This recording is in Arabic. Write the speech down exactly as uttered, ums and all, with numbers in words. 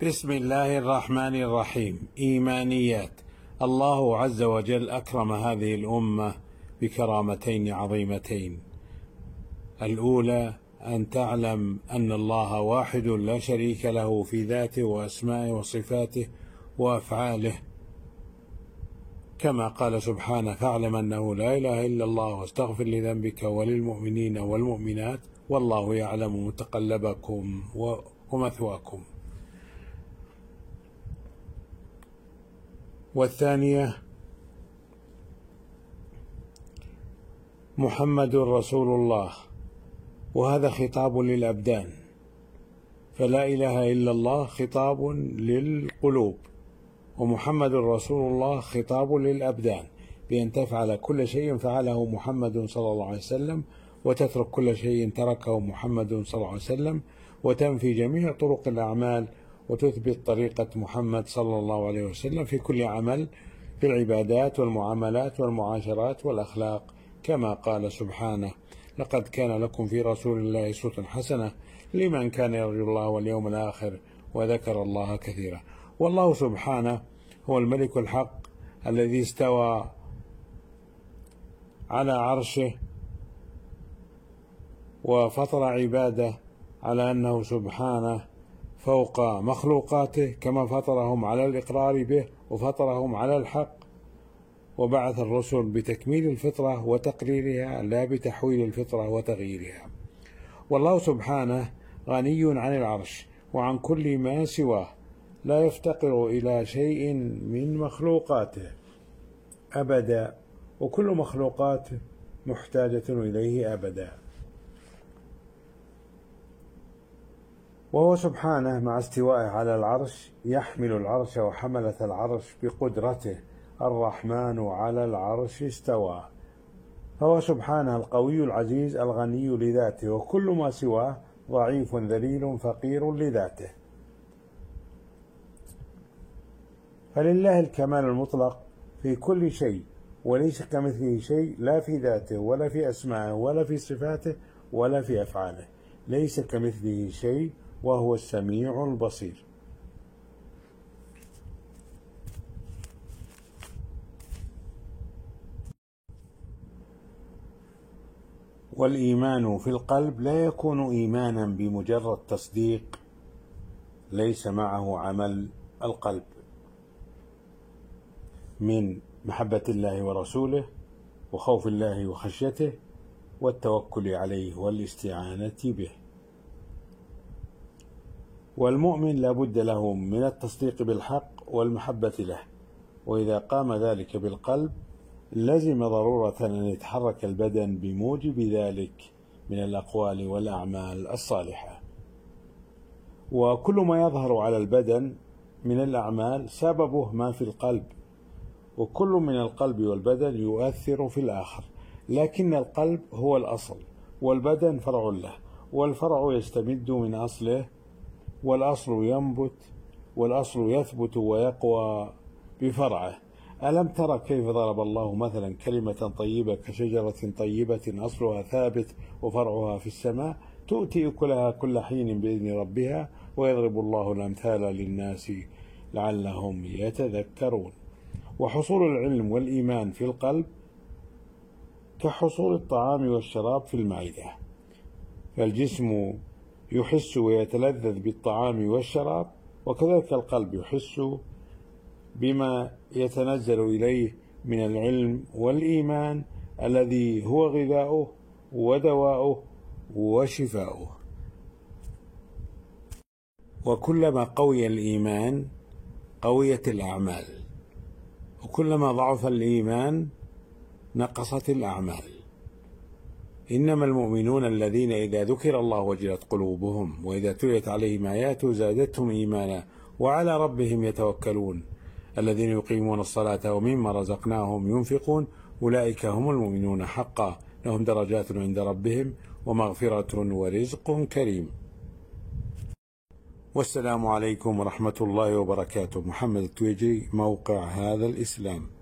بسم الله الرحمن الرحيم. إيمانيات. الله عز وجل أكرم هذه الأمة بكرامتين عظيمتين. الأولى أن تعلم أن الله واحد لا شريك له في ذاته وأسمائه وصفاته وأفعاله، كما قال سبحانه: فاعلم أنه لا إله إلا الله واستغفر لذنبك وللمؤمنين والمؤمنات والله يعلم متقلبكم ومثواكم. والثانية: محمد رسول الله، وهذا خطاب للأبدان، فلا إله إلا الله خطاب للقلوب، ومحمد رسول الله خطاب للأبدان، بأن تفعل كل شيء فعله محمد صلى الله عليه وسلم، وتترك كل شيء تركه محمد صلى الله عليه وسلم، وتنفي جميع طرق الأعمال وتثبت طريقة محمد صلى الله عليه وسلم في كل عمل، في العبادات والمعاملات والمعاشرات والأخلاق، كما قال سبحانه: لقد كان لكم في رسول الله أسوة حسنة لمن كان يرجو الله واليوم الآخر وذكر الله كثيرا. والله سبحانه هو الملك الحق الذي استوى على عرشه وفطر عباده على أنه سبحانه فوق مخلوقاته، كما فطرهم على الإقرار به وفطرهم على الحق، وبعث الرسل بتكميل الفطرة وتقريرها لا بتحويل الفطرة وتغييرها. والله سبحانه غني عن العرش وعن كل ما سواه، لا يفتقر إلى شيء من مخلوقاته أبدا، وكل مخلوقاته محتاجة إليه أبدا. وهو سبحانه مع استوائه على العرش يحمل العرش وحملة العرش بقدرته، الرحمن على العرش استوى. فهو سبحانه القوي العزيز الغني لذاته، وكل ما سواه ضعيف ذليل فقير لذاته. فلله الكمال المطلق في كل شيء، وليس كمثله شيء، لا في ذاته ولا في أسمائه ولا في صفاته ولا في أفعاله، ليس كمثله شيء وهو السميع البصير. والإيمان في القلب لا يكون إيمانا بمجرد تصديق ليس معه عمل القلب من محبة الله ورسوله وخوف الله وخشيته والتوكل عليه والاستعانة به. والمؤمن لا بد له من التصديق بالحق والمحبة له، وإذا قام ذلك بالقلب لزم ضرورة أن يتحرك البدن بموجب ذلك من الأقوال والأعمال الصالحة. وكل ما يظهر على البدن من الأعمال سببه ما في القلب، وكل من القلب والبدن يؤثر في الآخر، لكن القلب هو الأصل والبدن فرع له، والفرع يستمد من أصله، والأصل ينبت والأصل يثبت ويقوى بفرعه. ألم ترى كيف ضرب الله مثلا كلمة طيبة كشجرة طيبة أصلها ثابت وفرعها في السماء تؤتي أكلها كل حين بإذن ربها ويضرب الله الأمثال للناس لعلهم يتذكرون. وحصول العلم والإيمان في القلب كحصول الطعام والشراب في المعدة، فالجسم يحس ويتلذذ بالطعام والشراب، وكذلك القلب يحس بما يتنزل إليه من العلم والإيمان الذي هو غذاؤه ودواؤه وشفاؤه. وكلما قوي الإيمان قويت الأعمال، وكلما ضعف الإيمان نقصت الأعمال. إنما المؤمنون الذين إذا ذكر الله وجلت قلوبهم وإذا تليت عليهم آياته زادتهم إيمانا وعلى ربهم يتوكلون الذين يقيمون الصلاة ومما رزقناهم ينفقون أولئك هم المؤمنون حقا لهم درجات عند ربهم ومغفرة ورزق كريم. والسلام عليكم ورحمة الله وبركاته. محمد التويجري، موقع هذا الإسلام.